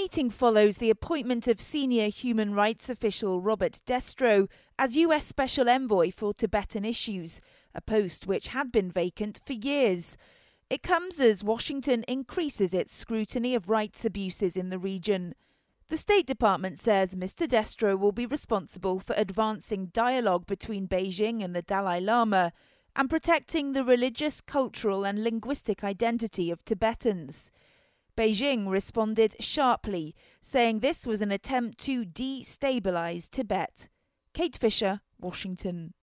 meeting follows the appointment of senior human rights official Robert Destro as US Special Envoy for Tibetan issues, a post which had been vacant for years. It comes as Washington increases its scrutiny of rights abuses in the region. The State Department says Mr. Destro will be responsible for advancing dialogue between Beijing and the Dalai Lama and protecting the religious, cultural and linguistic identity of Tibetans. Beijing responded sharply, saying this was an attempt to destabilize Tibet. Kate Fisher, Washington.